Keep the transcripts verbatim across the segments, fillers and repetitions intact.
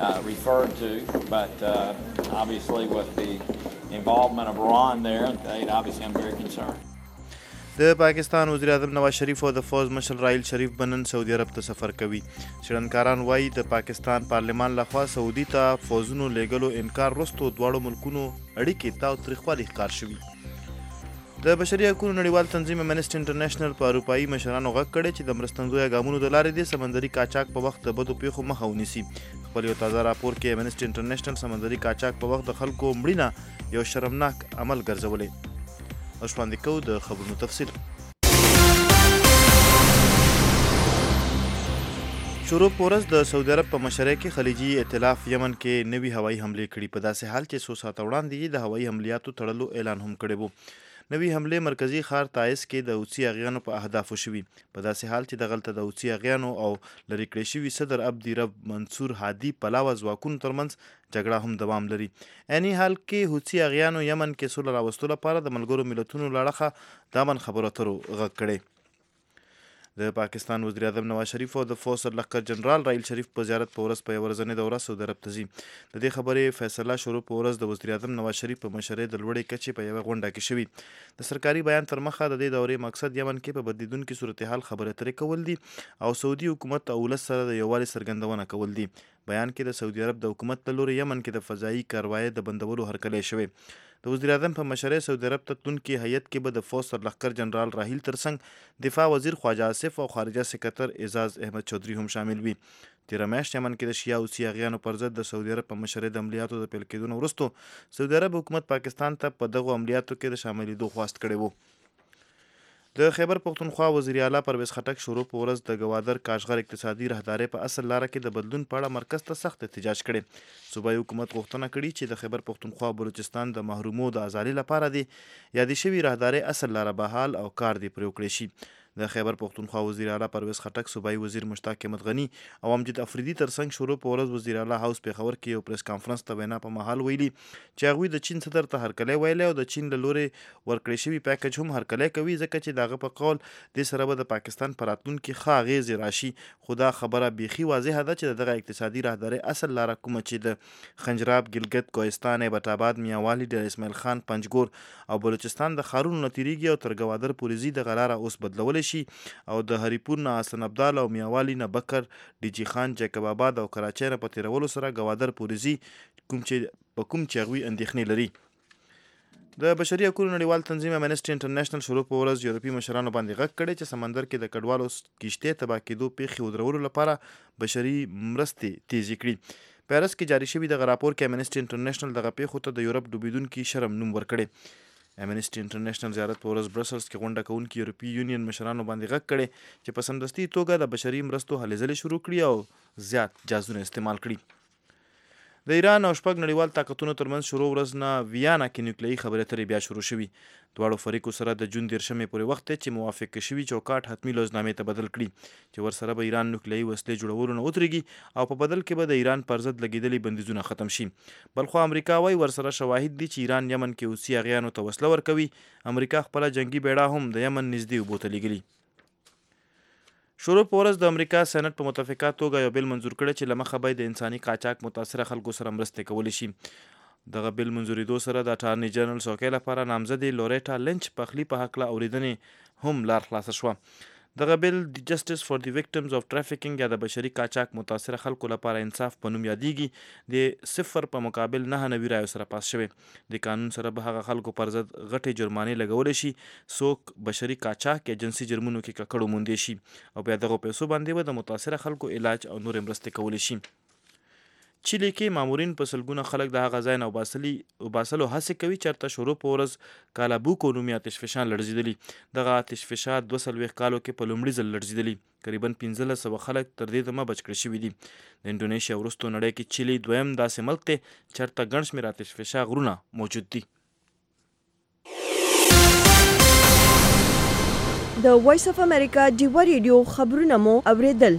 uh, referred to, but uh, obviously with the involvement of Iran there, they, obviously I'm very concerned. د پاکستان وزیر اعظم نواز شریف او د فوز مشر رائل شریف بنن سعودي عرب ته سفر کوي. څېړنکاران وایي د پاکستان پارلمان لخوا سعودي ته فوزونو لیږلو انکار وروسته دواړو ملکونو اړیکې ته تریخوالی ښکار شوي. د بشري حقونو نړیوال تنظیم امنسټي انټرنیشنل په اروپایي مشرانو غږ کړی چې د مرستندویه ګامونو د لارې د سمندري قاچاق په وخت د بدو پیښو مخه ونیسي. خپل یو تازه راپور کې امنسټي انټرنیشنل سمندري قاچاق په وخت د خلکو مړینه یو شرمناک عمل ګرځولی. اوس وړاندې کوو د خبرونو تفصیل. شروع په ورځ د سعودي عرب په مشرۍ کې خلیجي ائتلاف یمن کې نوي هوایي حملې کړي، په داسې حال چې څو ساعته وړاندې یې د هوایي عملیاتو تړلو اعلان هم کړی و. نوي حملې مرکزي ښار تایز کې د حوثي اغیانو په اهدافو شوي، په داسې حال چې دغلته د حوثي اغیانو او لرې کړی شوي صدر عبدي رب منصور هادي پلاوه ځواکونو ترمنځ جګړه هم دوام لري. عیني حال کې حوثي اغیانو یمن کې سوله راوستو لپاره د ملګرو ملتونو له اړخه د امن خبرو اترو غږ کړی. د پاکستان وزیر اعظم نواز شریف او د فوز سرلښکر جنرال رائل شریف په زیارت په ورځ په یوه ورځنۍ دوره سعودي عرب ته ځي. د دې خبرې فیصله شروع په ورځ د وزیر اعظم نواز شریف په مشرۍ د لوړې کچې په یوه غونډه کې شوي. د سرکاري بیان تر مخه د دې دورې مقصد یمن کې په بدلیدونکي صورتحال خبرې اترې کول دي او سعودي حکومت او ولس سره د یووالي څرګندونه کول دي. بیان کې د سعودي عرب د حکومت له لوري یمن کې د فضایي کاروایۍ د بندولو هرکلی شوی. د وزیر اعظم په مشرۍ سعودي عرب ته تلونکي هیئت کې به د فوز سرلښکر جنرال راحیل ترڅنګ دفاع وزیر خواجه آصف او خارجه سکرټر اعزاز احمد چودھری هم شامل وي. تېره میاشت یمن کې د شیعه حوثي اغیانو پر ضد د سعودي عرب په مشرۍ د عملیاتو د پیل کېدو نه وروسته سعودي عرب حکومت پاکستان ته په دغو عملیاتو کې د شاملېدو خواست کړی و. د خیبر پښتونخوا وزیر اعلی پرویز خټک شروع په ورځ د ګوادر کاشغر اقتصادي راهدارۍ په اصل لاره کې د بدلون په اړه مرکز ته سخت احتجاج کړی. صوبایي حکومت غوښتنه کړې چې د خیبر پښتونخوا او بلوچستان د محرومو د ازالۍ لپاره د یادې شوي راهدارۍ اصل لاره بحال او کار دې پرې وکړی شي. د خیبر پښتونخوا وزیر اعلی پرویز خټک صوبایي وزیر مشتاق احمد غني او امجد افریدي ترڅنګ شروع په ورځ وزیر اعلی هاوس پېښور کې یو پریس کانفرنس ته وینا په مهال ویلي چې هغوی د چین صدر ته هرکلی ویلی او د چین له لورې ورکړی شوي پیکج هم هرکلی کوي، ځکه چې د هغه په قول دې سره به د پاکستان په راتلونکي ښه اغیزې راشي. خو دا خبره بیخي واضحه ده چې د دغه اقتصادي راهدارۍ اصل لاره کومه چې د خنجراب، ګلګت، کوهستان، ایبټ آباد، میاوالی، ډیر اسماعیل خان، پنجګور او بلوچستان د ښارونو نه تېرېږي او تر ګوادر پورې ځي، دغه لاره اوس بدلولی شي او د هریپور نه حسن ابدال او میاوالی نه بکر، ډیجی خان، جیکب آباد او کراچۍ نه په تېرولو سره ګوادر پورې ځي، کوم چې په کوم چې هغوی اندېښنې لري. د بشري حقونو نړیوال تنظیم امنسټي انټرنیشنل شروع په ورځ یورپي مشرانو باندې غږ کړی چې سمندر کې د کډوالو کښتۍ تباه کېدو پیښې ودرولو لپاره بشري مرستې تیزې کړي. پیرس کې جاري شوي دغه راپور کې امنسټي انټرنیشنل دغه پیښو ته د یورپ ډوبېدونکي شرم نوم ورکړی. امنسټي انټرنیشنل زیارت په ورځ برسلز کې غونډه کوونکي یورپي یونین مشرانو باندې غږ کړی چې په سمدستي توګه د بشري مرستو هلې ځلې شروع کړي او زیات جازونه استعمال کړي. د ایران او شپږ نړیوال طاقتونو ترمنځ شروع ورځ نه ویانا کې نیوکلیایي خبرې اترې بیا شروع شوي. دواړو فریقو سره د جون دېرشمې پورې وخت دی چې موافقه شوي چوکاټ حتمي لوزنامې ته بدل کړي چې ورسره به ایران نیوکلیایي وسلې جوړولو نه ودرېږي او په بدل کې به د ایران پر ضد لګېدلي بندیزونه ختم شي. بلخوا امریکا وایي ورسره شواهد دي چې ایران یمن کې حوثي اغیانو ته وسله ورکوي. امریکا خپله جنګي بیړه هم د یمن نږدې اوبو ته لیږلي. شروع په ورځ د امریکا سېنټ په متفقه توګه یو بیل منظور کړی چې له مخه به د انساني قاچاق متاثره خلکو سره مرستې کولی شي. دغه بیل منظورېدو سره د اټارني جنرال څوکۍ لپاره نامزدې لوریټا لینچ پخلي په هکله اورېدنې هم لار خلاصه شوه. دغه بیل د جسټس فار دی وکټمز اف ټرافیکینګ یا د بشري قاچاق متاثره خلکو لپاره انصاف په نوم یادېږي. د صفر په مقابل نهه نوي رایو سره پاس شوی. د قانون سره به هغه خلکو پر ضد غټې جرمانې لګولی شي څوک بشري قاچاق یا جنسي جرمونو کې ککړ وموندې شي او بیا دغو پیسو باندې به د متاثره خلکو علاج او نورې مرستې کولی شي. چیلي کې مامورین په سلګونه خلک د هغه ځای نه وباسلو هڅې کوي چېرته شروع په ورځ کالابوکو نومي آتش فشان لړزېدلي. دغه آتش فشان دوه څلوېښت کالو کې په لومړي ځل لړزېدلي. قریبا پنځلس سوه خلک تر دې دمه بچ کړي شوي دي. د انډونیشیا وروستو نړۍ کې چیلي دویم داسې ملک دی چېرته ګڼ شمېر آتش فشان غرونه موجود دي. د وایس اف امریکا ډیوه ریډیو خبرونه مو اورېدل.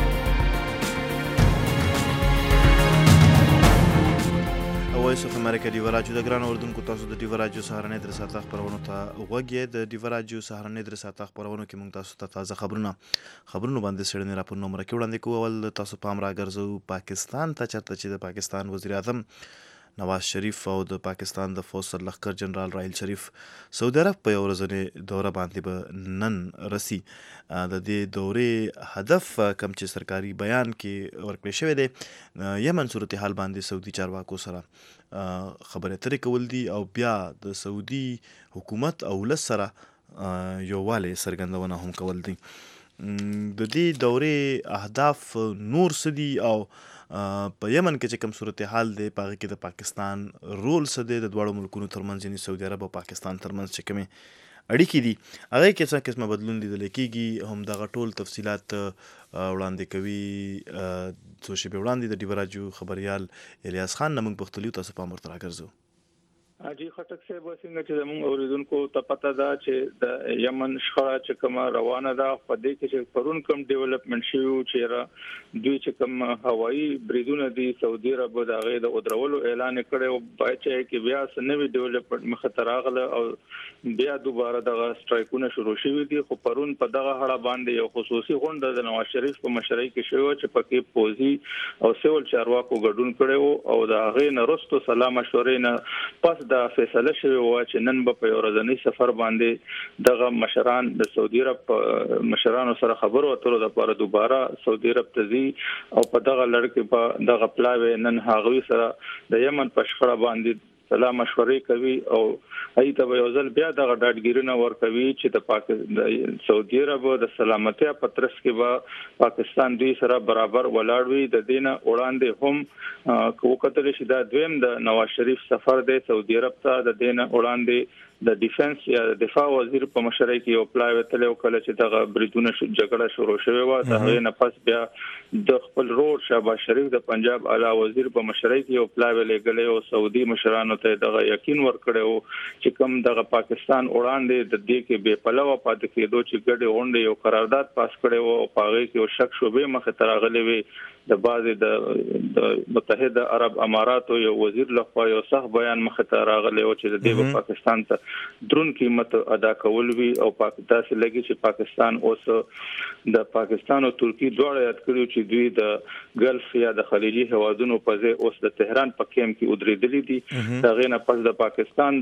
وایس اف امریکا ډیوا راډیو د ګران اردوونکو تاسو د ډیوا راډیو سهارنۍ درې ساعته خپرونو ته غوږ یې. د ډیوا راډیو سهارنۍ درې ساعته خپرونو کې موږ تاسو ته تازه خبرونه خبرونو باندې څېړنې راپورونه مرکې وړاندې کوو. اول تاسو پام راګرځوو پاکستان ته، چېرته چې د پاکستان وزیر اعظم نواز شریف او د پاکستان د فوج سرلښکر جنرال راحیل شریف سعودي عرب په یو ورځنۍ دوره باندې به نن رسي. د دې دورې هدف کوم چې سرکاري بیان کې ورکړی شوی دی، یمن صورتحال باندې سعودي چارواکو سره خبرې اترې کول دي او بیا د سعودي حکومت او ولس سره یووالی څرګندونه هم کول دي. د دې دورې اهداف نور څه دي او په یمن کې چې کوم صورتحال دی په هغې کې د پاکستان رول څه دی، د دواړو ملکونو ترمنځ یعنې سعودي عرب او پاکستان ترمنځ چې کومې اړیکې دي هغې کې څه قسمه بدلون لیدلی کېږي، همدغه ټول تفصیلات وړاندې کوي. څو شېبې وړاندې د ډیوا راډیو خبریال الیاس خان نه موږ پوښتلي، تاسو پام ورته راګرځو. حاجی خټک صاحب څنګه چې زموږ اوریدونکو ته پته ده چې د یمن شخړه چې کومه روانه ده، په دې کې چې پرون کوم ډیولپمنټ شوی چې را دوی چې کوم هوایي بریدونه دي سعودي عرب د هغې د ودرولو اعلان کړی او باید چې کې بیا څه نوي ډیولپمنټ مخې ته راغله او بیا دوباره دغه سټرایکونه شروع شوي دي. خو پرون په دغه هړه باندې یو خصوصي غونډه د نواز شریف په مشرۍ کې شوې وه چې پکې پوځي او سیول چارواکو ګډون کړی و او د هغې نه وروسته سلا مشورې نه پس دا فیصله شوی و چې نن به په یو ورځني سفر باندې دغه مشران د سعودي عرب مشرانو سره خبرو اترو دپاره دوباره سعودي عرب ته ځي او په دغه لړ کې به دغه پلاوی نن هغوی سره د یمن په شخړه باندې سلا مشورې کوي او هغې ته به یو ځل بیا دغه ډاډګیرونه ورکوي چې د پاکستان سعودي عرب د سلامتیا په ترڅ کې به پاکستان دوی سره برابر ولاړ وي. د دې نه وړاندې هم که وکتلی شي دا دویم د نواز شریف سفر دی سعودي عرب ته. د دې نه وړاندې د ډیفنس یا د دفاع وزیر په مشرۍ کې یو پلاوی تللی و کله چې دغه بریدونه جګړه شروع شوې وه. د هغې نه پس بیا د خپل رور شهباز شریف د پنجاب اعلی وزیر په مشرۍ کې یو پلاوی لیږلی او سعودي مشرانو ته دغه یقین ورکړی و چې کوم دغه پاکستان وړاندې د دې کې بې پلوه پاتې کېدو چې ګډې غونډې یو قرارداد پاس کړی و او په هغې کې یو شک شبهې مخې ته راغلې وې. د بعضې د متحده عرب اماراتو یو وزیر لخوا یو سخت بیان مخې ته راغلی و چې د دې به پاکستان ته درون قیمت ادا کول وي او داسې لګي چې پاکستان اوس د پاکستان او ترکیې دواړه یاد کړي چې دوی د ګلف یا د خلیجي هیوادونو په ځای اوس د تهران په کیمپ کې ودرېدلي دي. د هغې نه پس د پاکستان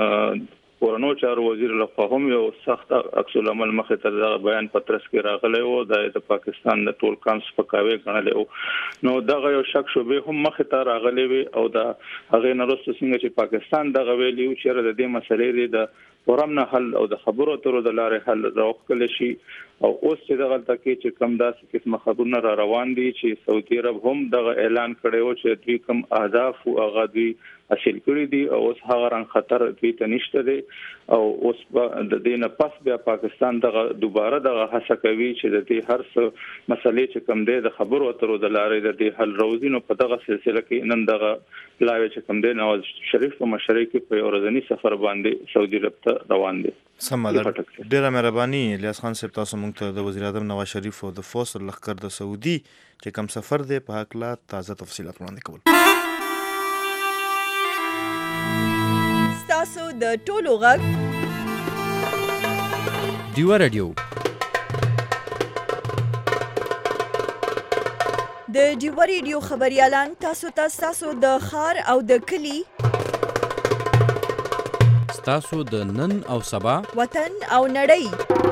د کورنو چارو وزیر لخوا هم یو سخت عکس العمل مخې ته دغه بیان په ترڅ کې راغلی و، د پاکستان د ټول کام سپکاوی ګڼلی و. نو دغه یو شک شبهې هم مخې ته راغلی وي او د هغې نه وروسته څنګه چې پاکستان دغه ویلي و چې یاره د دې مسلې دی د فورم نه حل او د خبرو اترو د لارې حل راوښکلی شي. او اوس چې دغلته کې چې کوم داسې قسمه خبرونه را روان دي چې سعودي عرب هم دغه اعلان کړی و چې دوی کوم اهداف او هغه دوی حاصل کړي دي او اوس هغه رنګ خطر دوی ته نشته دی او اوس د دې نه پس بیا پاکستان دغه دوباره دغه هڅه کوي چې د دې هر څه مسلې چې کوم دی د خبرو اترو د لارې د دې حل راوځي. نو په دغه سلسله کې نن دغه پلاوی چې کوم دی نواز شریف په مشرۍ کې په یو ورځني سفر باندې سعودي عرب ته روان دي. سمه ده، ډېره مهرباني الیاس خان صاحب، تاسو موږ ته د وزیر اعظم نواز شریف او د فوج سرلښکر د سعودي چې کوم سفر دی په هکله تازه تفصیلات وړاندې کول. ستاسو د ټولو غږ ډیوا راډیو. د ډیوا راډیو خبریالان تاسو ته ستاسو د ښار او د کلي، ستاسو د نن او سبا، وطن او نړۍ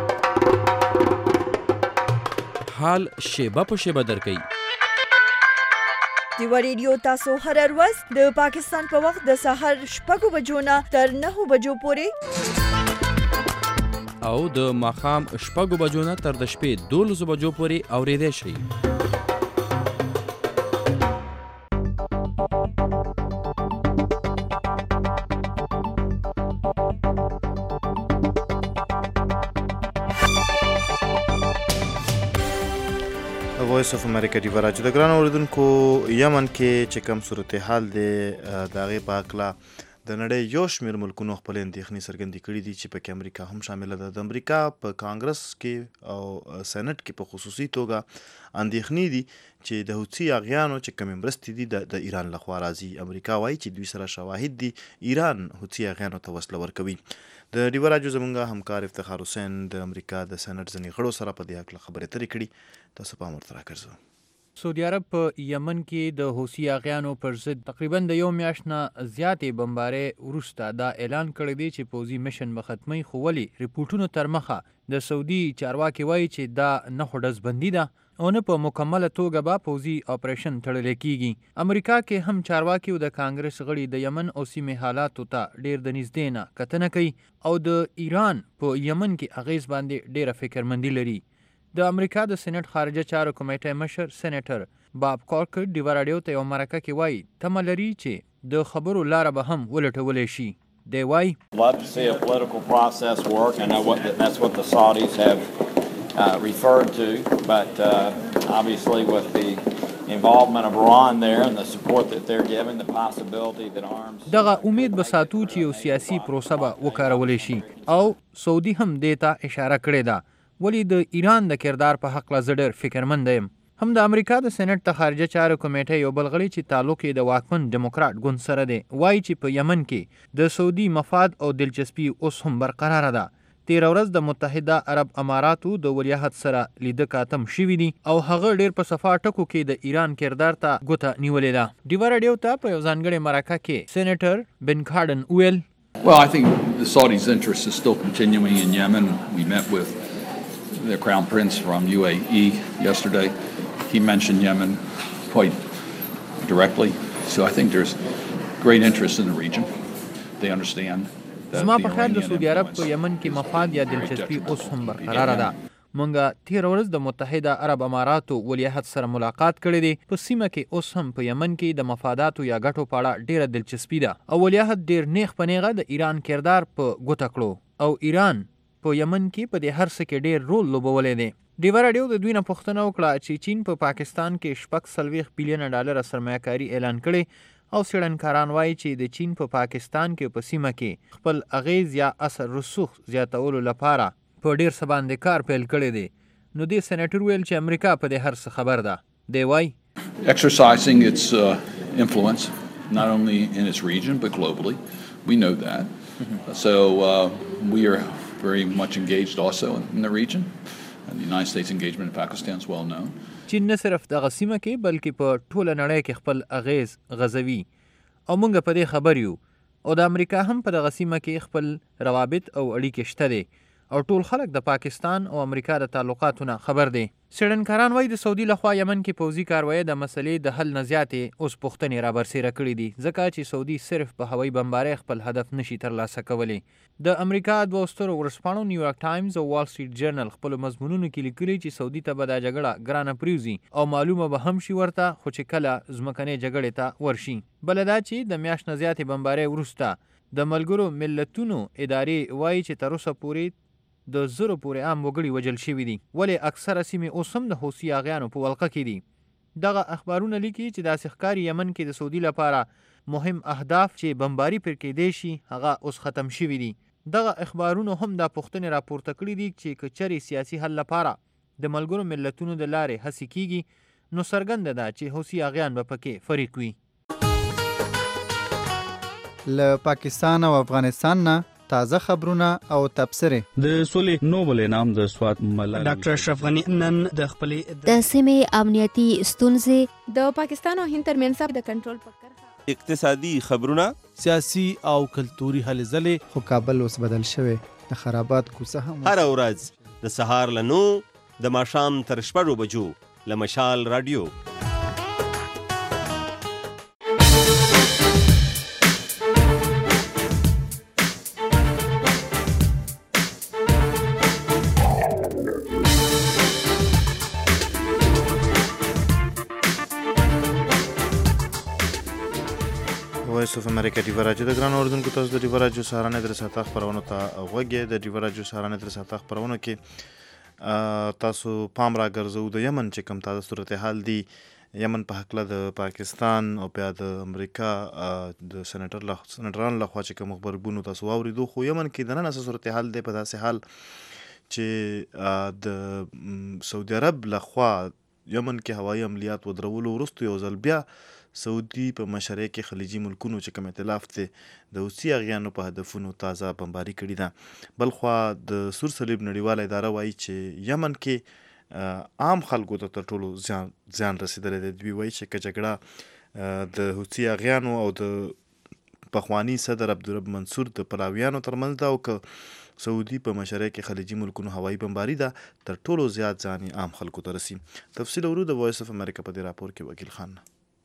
حال شیبه په شیبه درکوي. ډیوا راډیو تاسو هر ورځ د پاکستان په وخت د سهار شپږو بجو نه تر نهو بجو پورې او د ماښام شپږو بجو نه تر د شپې دولسو بجو پورې اورېدی شئ. وایس اف امریکا ډیوا راډیو د ګران اوریدونکو، یمن کې چې کوم صورتحال دی د هغې په هکله د نړۍ یو شمېر ملکونو خپل اندېښنې څرګندې کړي دي چې پکې امریکا هم شامله ده. د امریکا په کانګرس کې او سېنټ کې په خصوصي توګه اندېښنې دي چې د حوثي اغیانو چې کومې مرستې دي د ایران لخوا راځي. امریکا وایي چې دوی سره شواهد دي ایران حوثي اغیانو ته وسله ورکوي. د ډیوه راډیو زموږ همکار افتخار حسین د امریکا د سېنټ ځینې غړو سره په دې هکله خبرې اترې کړي. تاسو پام ورته راګرځوئ. سعودي عرب په یمن کې د حوثي اغیانو پر ضد تقریبا د یو میاشت نه زیاتې بمبارۍ وروسته دا اعلان کړی دی چې پوځي مشن به ختمي، خو ولې ریپورټونو تر مخه د سعودي چارواکي وایي چې دا نه خو ډزبندي ده او نه په مکمله توګه به پوځي اپریشن تړلی کیږي. امریکا کې هم چارواکي او د کانګرس غړي د یمن او سیمې حالاتو ته ډیر د نږدې نه کتنه کوي او د ایران په یمن کې اغیز باندې ډیره فکرمندي لري. د امریکا د سېنټ خارجه چارو کمیټې مشر سېنیټر باب کارکر ډیوه راډیو ته یو مرکه کې وایي تمه لري چې د خبرو لاره به هم ولټولی شي. دی وایي love to see a political process work. I know what the, that's what the Saudis have uh, referred to, but uh, obviously with the involvement of Iran there and the support that they're giving, the possibility that arms دغه امید به ساتو چې یو سیاسي پروسه به وکارولی شي او سعودي هم دې ته اشاره کړې ده. ولی د ایران د کردار په حق لا زه ډېر فکرمند یم. هم د امریکا د سېنټ د خارجه چارو کمیټې یو بل غړی چې تعلق یې د واکمن ډیموکراټ ګوند سره دی وایي چې په یمن کې د سعودي مفاد او دلچسپي اوس هم برقراره ده. تېره ورځ د متحده عرب اماراتو د ولیعهد سره لیده کاتم شوي دي او هغه ډېر په صفا ټکو کې د ایران کردار ته ګوته نیولې ده. ډیوه راډیو ته په یو ځانګړې مرکه کې سېنیټر بن کارډن وویل Well, I think the Saudis' interest is still continuing in Yemen. We met with the Crown Prince from U A E yesterday. He mentioned Yemen quite directly. So I think there's great interest in the region. They understand that زما the په خیال د Iranian سعودي عرب influence په یمن کې مفاد یا دلچسپي اوس هم برقراره ده. مونږه تېره ورځ د متحده عرب اماراتو ولیعهد سره ملاقات کړی دی. په سیمه کې اوس هم په یمن کې د مفاداتو یا ګټو په اړه ډیره دلچسپي ده او ولیعهد ډیر نیغ په نیغه د ایران کردار په ګوته کړو او ایران په یمن کې په دې هر څه کې ډیر رول لوبولی دی. ډیوه راډیو د دوی نه پوښتنه وکړه چې چین په پا پاکستان کې شپږ څلوېښت بیلیونه ډالره سرمایه‌کاري اعلان کړې او څېړنکاران وایي چې د چین په پا پاکستان کې په سیمه کې خپل اغیز یا اثر رسوخ زیاتولو لپاره په ډیر څه باندې کار پیل کړی دی. نو دې سېنیټر ویل چې امریکا په دې هر څه خبر ده. دی وایي exercising its uh, influence not only in its region but globally. We know that. So uh, we are very much engaged also in the region. And the United States engagement in Pakistan is well known. چین نه صرف دغه سیمه کې بلکې په ټوله نړۍ کې خپل اغیز غځوي او موږ په دې خبر یو او د امریکا هم په دغه سیمه کې خپل روابط او اړیکې شته دي او ټول خلک د پاکستان او امریکا د تعلقاتو نه خبر دي. څېړنکاران وایي د سعودي لخوا یمن کې پوځي کاروایۍ د مسلې د حل نه زیاتې اوس پوښتنې رابرسېره کړي دي ځکه چې سعودي صرف په هوایي بمبارۍ خپل هدف نشي ترلاسه کولی. د امریکا دوه سترو ورځپاڼو نیویارک ټایمز او وال سټریټ جرنل خپلو مضمونونو کې لیکلي چې سعودي ته به دا جګړه ګرانه پریوزي او معلومه به هم شي ورته خو چې کله ځمکنۍ جګړې ته ورشي. بله دا چې د میاشت نه زیاتې بمبارۍ وروسته د ملګرو ملتونو ادارې وایي چې تر اوسه پورې د زرو پورې عام وګړي وژل شوي دي ولې اکثره سیمې اوس هم د حوثي اغیانو په ولقه کې دي. دغه اخبارونه لیکي چې داسې ښکاري یمن کې د سعودي لپاره مهم اهداف چې بمباري پر کېدی شي هغه اوس ختم شوي دي. دغه اخبارونو هم دا پوښتنې راپورته کړي دي چې که چېرې سیاسي حل لپاره د ملګرو ملتونو د لارې هڅې کیږي نو څرګنده ده چې حوثي اغیان به پکې فریق وي. له پاکستان او افغانستان نه تازه خبرونه او تبصرې. د سولې نوبل انعام د سوات ملالۍ ډاکټر اشرف غنی نن د خپلې د سیمې امنیتي ستونزې د پاکستان او هند ترمنځ د کنټرول په کرښه اقتصادي خبرونه سیاسي او کلتوري هلې ځلې. خو کابل اوس بدل شوی د خرابات کوڅه هم هر ورځ د سهار له نو د ماښام تر شپږو بجو له مشال رادیو. وایس اف امریکا ډیوه راډیو د ګران اردوونکو تاسو د ډیوه راډیو سهارنۍ در ساعته خپرونو ته غوږ یې. د ډیوه راډیو سهارنۍ در ساعته خپرونو کې تاسو پام راګرځو د یمن چې کوم تازه صورتحال دی یمن په هکله د پاکستان او بیا د امریکا د سنټر له سنټران لخوا چې کوم خبرونه تاسو واوریدو، خو یمن کې د نن اساس صورتحال دی په داسې حال چې د سعودي عرب لخوا یمن کې هوایي عملیات ودرولو وروسته یو ځل بیا سعودي په مشرع کې خلیجي ملکونو چې کوم ائتلاف دی د حوثي اغیانو په هدفونو تازه بمباري کړې ده. بل خوا د سور صلیب نړیواله اداره وایي چې یمن کې عام خلکو ته تر ټولو زیان زیان رسېدلی دی. دوی وایي چې که جګړه د حوثي اغیانو او د پخواني صدر عبدالرب منصور د پلاویانو ترمنځ ده او که سعودي په مشرع کې خلیجي ملکونو هوایي بمباري ده، تر ټولو زیات ځان عام خلکو ته رسي. تفصیل ورو د وایس اف امریکا په دې راپور کې وکیل خان.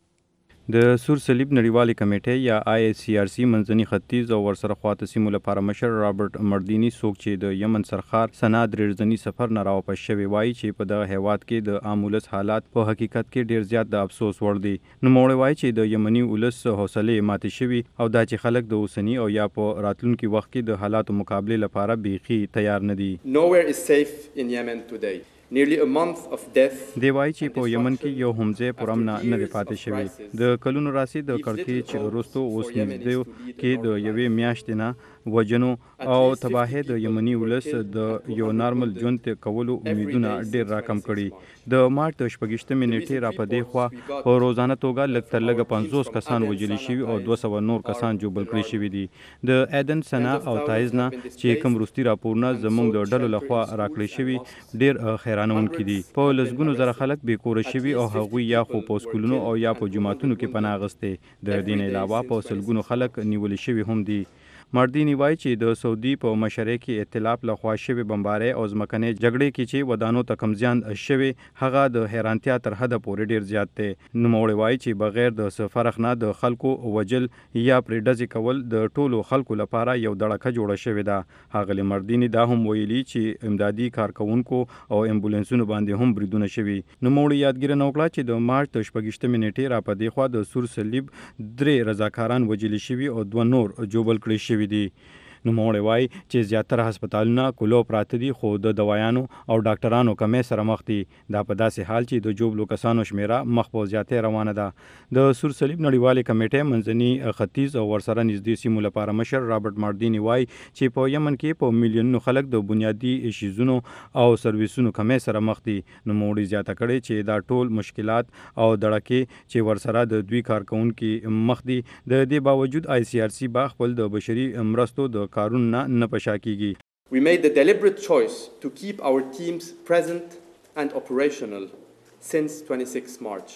د سور صلیب نړیوالې کمیټې یا آی ایس سی آر سی منځني ختیځ او ورسره خواته سیمو لپاره مشر رابرټ مردینی څوک چې د یمن سرخار سنا درېرځني سفر نه راواپس شوی وایي چې په دغه هیواد کې د عام ولس حالات په حقیقت کې ډیر زیات د افسوس وړ دي. نوموړی وایي چې د یمني ولس حوصلې ماتې شوي او دا چې خلک د اوسني او یا په راتلونکي وخت کې د حالاتو مقابلې لپاره بیخي تیار نه دي. Nowhere is safe in Yemen today. Nearly a month of death. دی وایي چې په یمن کې یو هم ځای پر امن نه دی پاتې شوی. د کلونو راسي د کړکېچ وروسته اوس نږدې کې د یوې میاشتې نه وجنو او تباهۍ د یمني ولس د یو نارمل ژوند کولو امیدونه ډېر راکم کړي. د مارچ د شپږیشتمې نیټې را په دې خوا په روزانه توګه لږ تر لږه پنځوس کسان وژلي شوي او دوه سوه نور کسان ژوبل کړي شوي دي. د ایدن، سنا او تایز نه چې کوم وروستي راپورونه زموږ د ډلو لخوا راکړل شوي ډېر حیرانونکي دي. په لسګونو زره خلک بې کوره شوي او هغوی یا خو په سکولونو او یا په جوماتونو کې پناه اخیستې. د دې نه علاوه په سلګونو خلک نیولي شوي هم دي. مردینی وایي چې د سعودي په مشرع کې ائتلاف لخوا شوې بمبارۍ او ځمکنۍ جګړې کې چې ودانو ته کم زیان شوی هغه د حیرانتیا تر حده پورې ډیر زیات دی. نوموړی وایي چې بغیر د څه فرق نه د خلکو وجل یا پرې ډزې کول د ټولو خلکو لپاره یو دړکه جوړه شوې ده. ښاغلي مردینی دا هم ویلي چې امدادي کارکوونکو او امبولانسونو باندې هم بریدونه شوي. نوموړي یادګیرنه وکړه چې د مارچ د شپږیشتمې نیټې را په دې خوا د سور صلیب درې رضاکاران وژلي شوي او دوه نور ژوبل کړي شوي دي. نوموړی وایي چې زیاتره هسپتالونه کلو پراته دي خو د دوایانو او ډاکټرانو کمې سره مخ دي. دا په داسې حال چې د ژوبلو کسانو شمیره مخ په زیاتې روانه ده. د سور صلیب نړیوالې کمیټې منځني ختیځ او ورسره نږدې سیمو لپاره مشر رابرټ مردینی وایي چې په یمن کې په میلیونونو خلک د بنیادي شیزونو او سرویسونو کمې سره مخ دي. نوموړي زیاته کړې چې دا ټول مشکلات او دړکې چې ورسره د دوی کارکوونکي مخ دي، د دې باوجود آی سی آر سی با خپل د بشري مرستو د کارونه نه پشا کیږي. We made the deliberate choice to keep our teams present and operational since twenty-sixth March.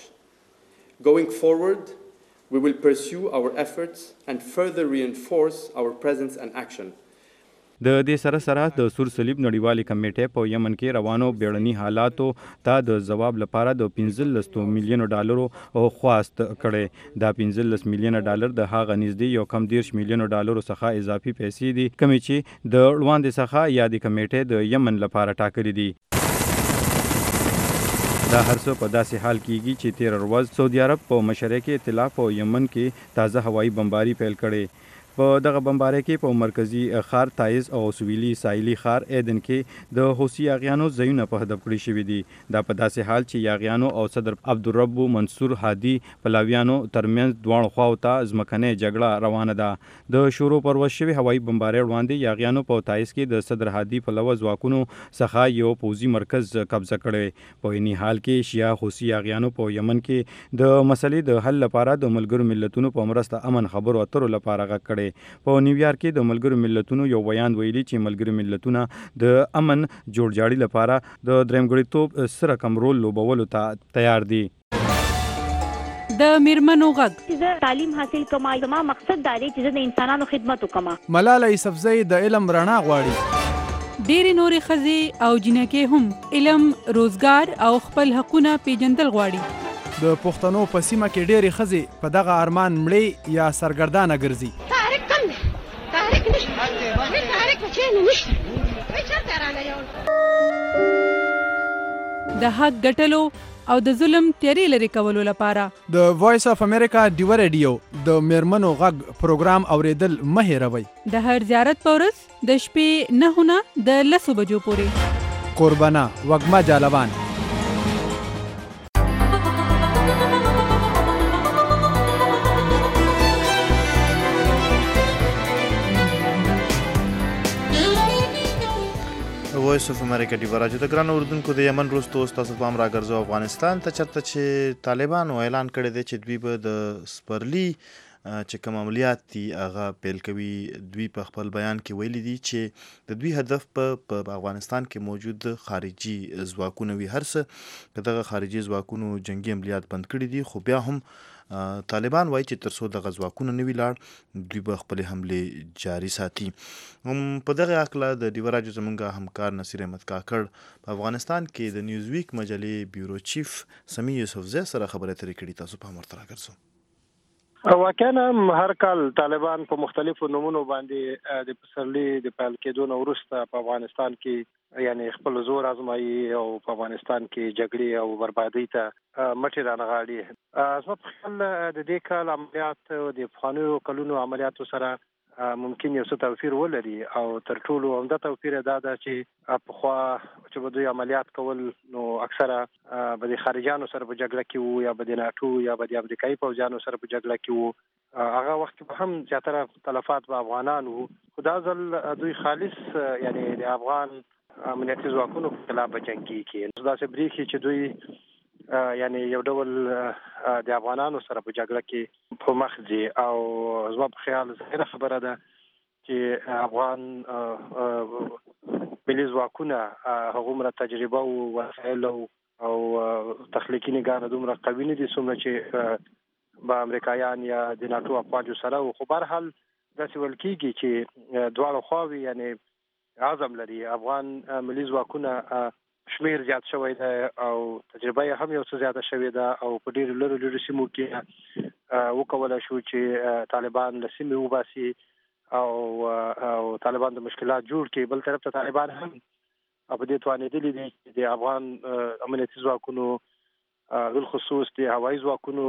Going forward, we will pursue our efforts and further reinforce our presence and action. د دې سره سره د سور صلیب نړیوالې کمیټې په یمن کې روانو بیړني حالاتو ته د ځواب لپاره د پنځلس میلیونو ډالرو خواست کړی. دا پنځلس میلیونه ډالر د هغه نږدې یو کم دېرش میلیونو ډالرو څخه اضافي پیسې دي کومې چې د وړاندې څخه یا د کمیټې د یمن لپاره ټاکلي دي. دا هر څه په داسې حال کېږي چې تېره ورځ سعودي عرب په مشرع کې ائتلاف او یمن کې تازه هوایي بمباري پیل کړې. په دغه بمبارۍ کې په مرکزي ښار تایز او سویلي ساحلي ښار ایدن کې د حوثي یاغیانو ځایونه په هدف کړي شوي دي. دا په داسې حال چې یاغیانو او صدر عبدالرب منصور هادي پلاویانو ترمنځ دواړو خواو ته ځمکنۍ جګړه روانه ده. د شروع پروز شوي هوایي بمبارۍ وړاندې یاغیانو په تایز کې د صدر هادي پلوه ځواکونو څخه یو پوځي مرکز قبضه کړی. په عیني حال کې شیعه حوثي یاغیانو په یمن کې د مسلې د حل لپاره د ملګرو ملتونو په مرسته امن خبرو اترو لپاره غږ کړی. په نیویارک کې د ملګرو ملتونو یو بیان ویلي چې ملګرو ملتونه د امن جوړجاړي لپاره د درېمګړیتوب سره کم رول لوبولو ته تیار دي. د میرمنو غږ چې تعلیم حاصل کما زما مقصد دا دی چې د انسانانو خدمت وکما. ملاله یوسفزۍ د علم رڼا غواړي. ډېرې نورې ښځې او جنکې هم علم، روزګار او خپل حقونه پیژندل غواړي. د پښتنو په سیمه کې ډېرې ښځې په دغه ارمان مړې یا سرګردانه ګرځي. د حق ګټلو او د ظلم تیارې لرې کولو لپاره د وایس اف امریکا ډیو ریډیو د میرمنو غږ پروګرام اوریدل مه هېروئ. د هر زیارت په ورځ د شپې نهو نه د لسو بجو پورې. قربانه وږمه جالبان. وایس اف امریکا دی ورجو د ګران اردوونکو د یمن وروسته تاسو پام راګرځو افغانستان ته چرته چې طالبانو اعلان کړی دی چې دوی به د سپرلی چې کوم عملیات دي هغه پیل کوي. دوی په خپل بیان کې ویلي دي چې د دوی هدف په افغانستان کې موجود خارجي ځواکونه وي. هر څه که دغه خارجي ځواکونو جنگي عملیات بند کړي دي، خو بیا هم طالبان وایي چې تر څو دغه ځواکونه نه وي لاړ، دوی به خپلې حملې جاري ساتي. په دغه هکله د ډیوه راډیو زموږ همکار نصیر احمد کاکړ په افغانستان کې د نیوز ویک مجلې بیورو چیف سمی یوسفزی سره خبرې اترې کړي. تاسو په مرته راګرځو. واقعا هر کال طالبان په مختلفو نمونو باندې د پسرلي د پیل کېدو نه وروسته په افغانستان کې یعنی خپل زور آزمایي او په افغانستان کې جګړې او بربادۍ ته مټې رانغاړي. زما په خیال د دې کال عملیات د پخوانیو کلونو عملیاتو سره ممکن یو څه توپیر ولري او تر ټولو عمده توپیر دا ده چې پخوا چې به دوی عملیات کول نو اکثره به د خارجیانو سره په جګړه کې وو یا به د ناټو یا به د امریکایي پوځیانو سره په جګړه کې وو. هغه وخت کې به هم زیاتره تلفات به افغانان وو، خو دا ځل دوی خالص یعنی د افغان امنیتي ځواکونو په خلاف به جنګ کېږي. داسې برېښي چې دوی یعنی یو ډول د افغانانو سره په جګړه کې په مخ ځي او زما په خیال ظاهره خبره ده چې افغان ملي ځواکونه هغومره تجربه او وسایل او تخلیقي نګانه دومره قوي نه دي څومره چې به امریکایان یا د ناټو افواجو سره وو. خو بهرحال داسې ویل کېږي چې دواړه خواوې یعنی عزم لري. افغان ملي ځواکونه شمیر زیات شوی دی او تجربه یې هم یو څه زیاته شوې ده او په ډېرو لرو لرو سیمو کې وکولی شو چې طالبان له سیمې وباسي او او طالبان د مشکلات جوړ کړي. بل طرف ته طالبان هم په دې توانېدلي دي چې د افغان امنیتي ځواکونو بالخصوص د هوایي ځواکونو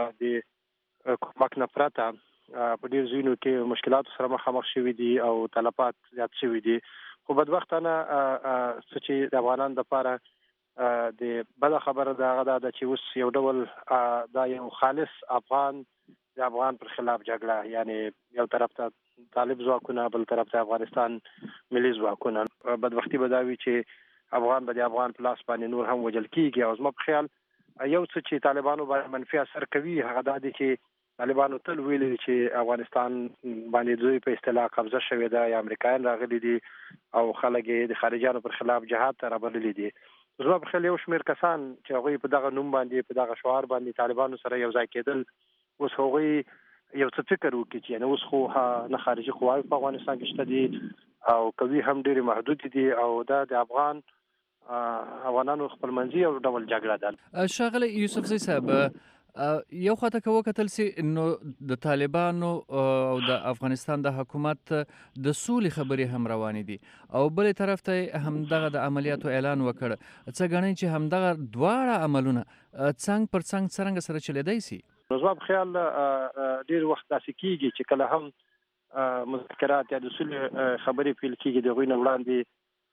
د کومک نه پرته په ډېر ځایونو کې مشکلاتو سره مخامخ شوي دي او تلفات زیات شوي دي. خو بدبختانه څه چې د افغانانو دپاره د بده خبره د هغه دا ده چې اوس یو ډول دا یو خالص افغان د افغان پر خلاف جګړه، یعنی یو طرف ته طالب ځواکونه، بل طرف ته افغانستان ملي ځواکونه. بدبختي به دا وي چې افغان به د افغان په لاس باندې نور هم وژل کېږي. او زما په خیال یو څه چې طالبانو باندې منفي اثر کوي هغه دا دی چې طالبانو تل ویلي چې افغانستان باندې دوی په اصطلاح قبضه شوې ده یا امریکایان راغلي دي او خلک یې د خارجیانو پر خلاف جهاد ته رابللي دي. زما په خیال یو شمېر کسان چې هغوی په دغه نوم باندې په دغه شعار باندې طالبانو سره یو ځای کېدل، اوس هغوی یو څه فکر وکړي چې یعنې اوس خو نه خارجي قواوې په افغانستان کې شته دي او قوي هم ډېرې محدودې دي او دا د افغان افغانانو خپلمنځي یو ډول جګړه ده. ښاغلی یوسفزی صاحب، یو خواته که وکتل سي نو د طالبانو او د افغانستان د حکومت د سولې خبرې هم روانې دي او بلې طرف ته همدغه د عملیاتو اعلان وکړ. څه ګڼئ چې همدغه دواړه عملونه څنګ پر څنګ څرنګه سره چلیدی سي؟ نو زما په خیال ډېر وخت داسې کېږي چې کله هم مذاکرات یا د سولې خبرې پیل کېږي د هغوی نه وړاندې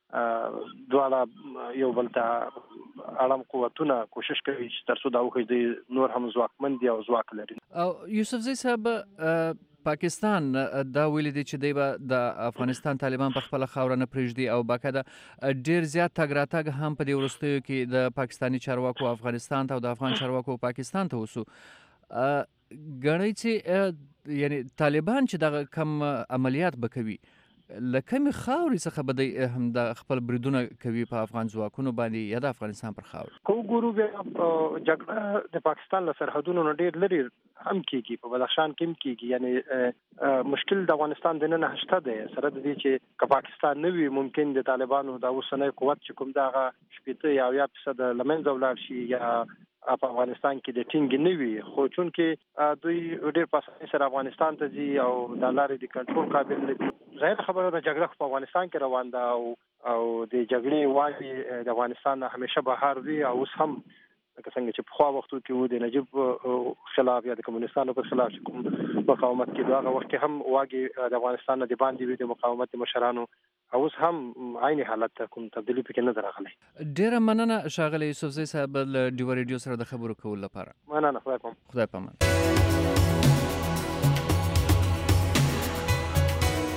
دواړه یو بل ته اړم قوتونه کوشش کوي چې تر څو دا وښیي دوی نور هم ځواکمن دي او ځواک لري. او یوسفزی صاحب، پاکستان دا ویلي دی چې دی به د افغانستان طالبان په خپله خاوره نه پرېږدي او باقاعده ډېر زیات تګ راتګ هم په دې وروستیو کې د پاکستاني چارواکو افغانستان ته او د افغان چارواکو پاکستان ته وسو. ګڼئ چې یعنی طالبان چې دغه کم عملیات به کوي له کومې خاورې څخه به دی هم د خپل بریدونه کوي په افغان ځواکونو باندې یا د افغانستان پر خاوره؟ که وګورو بیا جګړه د پاکستان له سرحدونو نه ډېر لرې هم کېږي، په بدخشان کې هم کېږي. یعنې مشکل د افغانستان دننه شته دی، سره د دې چې که پاکستان نه وي ممکن د طالبانو د اوسنی قوت چې کوم د هغه شپېته یا اویا فیصده له منځه ولاړ شي یا په افغانستان کې د ټینګ نه وي. خو چونکې دوی ډېر په اسانۍ سره افغانستان ته ځي او دا لارې د کنټرول قابل نه دي. ظاهره خبره ده جګړه په افغانستان کې روان ده او او د جګړې واګې د افغانستان همیشه بهر وي او اوس هم لکه څنګه چې پخوا وختو کې وو د نجیب خلاف یا د کمونستانو پر خلاف چې کوم مقاومت کېدو هغه وخت کې هم واګې د افغانستان نه د باندې وي د مقاومت مشرانو، اوس هم عین حالت ته کوم تبدیلي پکې نه ده راغلی. ډېره مننه ښاغلی یوسفزی صاحب له ډیوه ریډیو سره د خبرو کولو لپاره. مننه. خدای پامان. خدای پامان.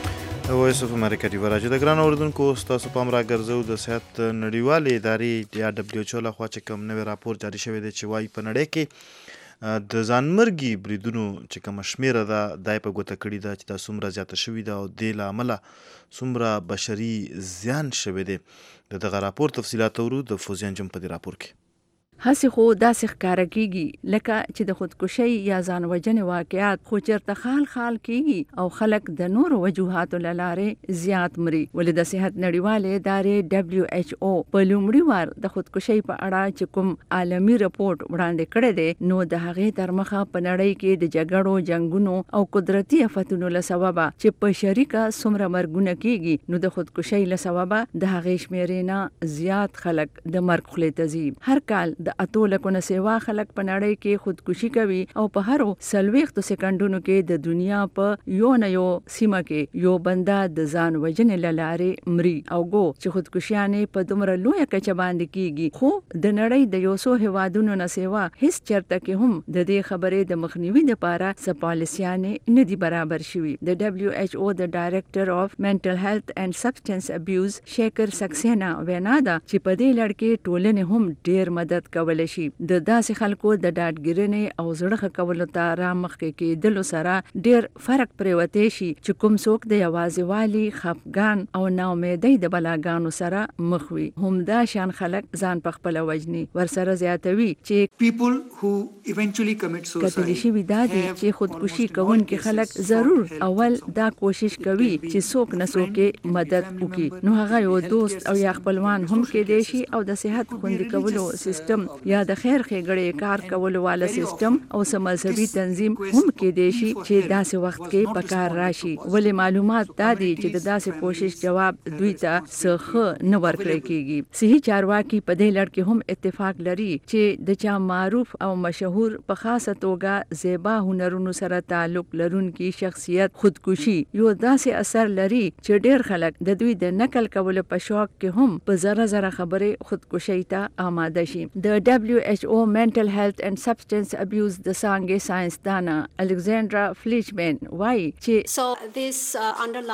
وایس اف امریکا دی ورجه د ګران اوردونکو تاسو پام را ګرځو د صحت نړیوالې ادارې یا دبليو ایچ او لخوا چې کوم نوی راپور جاری شوی دی چې وايي په نړۍ کې د ځانمرګي بریدونو چې کوم شمیره ده دای په ګوته کړی ده چې دا څومره زیاته شوې ده او د لامله څومره بشري زیان شوی دی. دغه راپور تفصیلات ورو د فوزیان جم په دی راپور کې. هسې خو داسې ښکاره کیږي لکه چې د خودکشۍ یا ځان وژنې واقعات خو چېرته خال خال کیږي او خلک د نورو وجوهاتو له لارې زیات مري. ولې د صحت نړیوالې ادارې ډبلیو ایچ او په لومړي وار د خودکشۍ په اړه چې کوم عالمي رپورټ وړاندې کړی دی نو د هغې تر مخه په نړۍ کې د جګړو جنګونو او قدرتي آفتونو له سببه چې په شریکه څومره مرګونه کیږي نو د خودکشۍ له سببه د هغې شمیرې نه زیات خلک د مرګ خولې ته ځي. هر کال د اتو لکو نه سیوا خلک په نړۍ کې خودکشي کوي او په هرو څلوېښتو سکندونو کې د دنیا په یو نه یو سیمه کې یو بنده د ځان وژنې له لارې مري. او ګو چې خودکشیانې په دومره لویه کچه باندې کیږي خو د نړۍ د یو څو هیوادونو نه سیوا هیڅ چرته کې هم د دې خبرې د مخنیوي لپاره څه پالیسیانې نه دي برابر شوي. د ډبلیو ایچ او د ډایرکټر اف منټل هیلث اینڈ سبسټنس ابیوز شیکر سکسینا وینا ده چې په دې لړ کې ټولنې هم ډیر مدد کولی شي. د داسې خلکو د ډاډګیرنې او زړه ښه کولو ته رامخکې کېدلو سره ډیر فرق پرېوتی شي چې کوم څوک د یوازې والي خفګان او ناامیدۍ د بلاګانو سره مخ وي. همدا شان خلک ځان په خپله وژني. ورسره زیاتوي چې کتلی شوي دا دي چې خودکشي کوونکي خلک ضرور اول دا کوشش کوي چې څوک نه څوک مدد وکړي نو هغه یو دوست او یا خپلوان هم کېدی شي او د صحت خوندي کولو سیستم یا د خیر ښېګړې کار کولو والا سیستم او سم مذهبي تنظیم هم کېدی شي چې داسې وخت کې په کار راشي. ولې معلومات دا دي چې د داسې کوشش جواب دوی ته څه ښه نه ورکړی کېږي. صحي چارواکي په دې لړ کې هم اتفاق لري چې د چا معروف او مشهور په خاصه توګه زیبا هنرونو سره تعلق لرونکي شخصیت خودکشي یو داسې اثر لري چې ډېر خلک د دوی د نقل کولو په شوق کې هم په زره زره خبرې خودکشي ته آماده شي. د ډبلیو ایچ او منټل هیلث اینڈ سبسټنس ابیوز د څانګې ساینسدانه الکساندرا فلیچمن وایي چې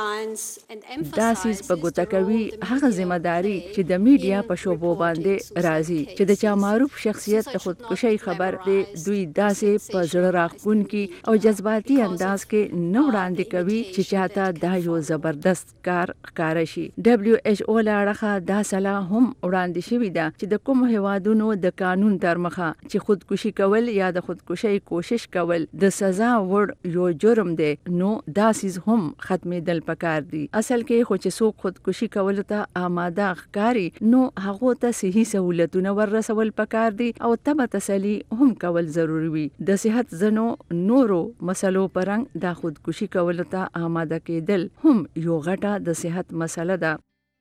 دا سیز په ګوته کوي هغه ذمہداري چې د میډیا په شوبو باندې راځي چې د چا معروف شخصیت د خودکشي خبر دی دوی داسې په زړه راښکونکي او جذباتي انداز کې نه وړاندې کوي چې چاته دا یو زبردست کار ښکاره شي. ډبلیو ایچ او له اړخه دا سلا هم وړاندې شوې ده چې د کوم هیوادونو د قانون تر مخه چې خودکشي کول یا د خودکشي کوشش کول د سزا وړ یو جرم دی نو دا سیز هم ختمېدل پکار دي. اصل کې خو چې څوک خودکشي کولو ته آماده ښکاري نو هغو ته صحي سهولتونه وررسول پکار دي او تبه تسلي هم کول ضروري وي. د صحت ځینو نورو مسلو پرنګ دا خودکشي کولو ته آماده کېدل هم یو غټه د صحت مسله ده.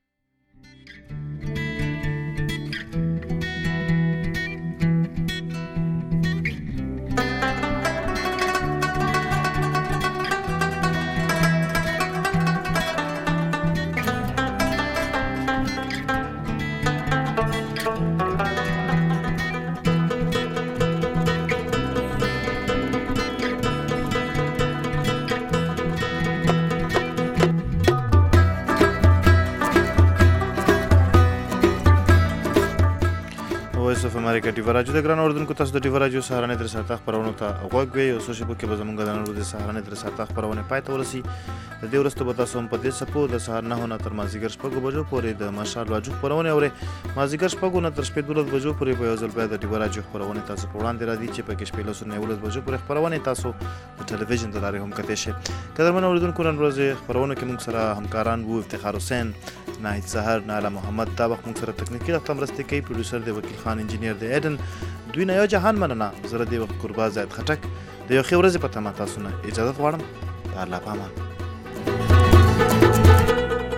وایس اف امریکا ټي وی راجو د ګران اوردونکو تاسو د ټي وی راجو سهارنې تر ساعت خبرونه ته غوږ وي او سوشل کې به زمونږ د نن ورځې سهارنې تر ساعت خبرونه پای ته ورسي. د دې وروسته به تاسو هم په دې سپو د سهار نه نه تر مازیګر شپږ بجو پورې د ماشال راجو خبرونه اوري. مازیګر شپږ نه تر شپږ دولس بجو پورې په یو ځل بیا د ټي وی راجو خبرونه تاسو په وړاندې را دي چې په کې شپږ لس نه ولس بجو پورې خبرونه تاسو په ټلویزیون د لارې هم کته شي. قدرمن اوردونکو نن ورځې خبرونه کې موږ سره همکاران وو افتخار حسین ناهید سحر ناله محمد تابق موږ سره تکنیکی رقم مرسته کوي پروډوسر دی وکیل خان انجینیر دی ایدن دوی نه یو جهان مننه زره دی وخت قربا زید خټک د یو خبره ز په تمه تاسو نه اجازه غواړم. الله پامان.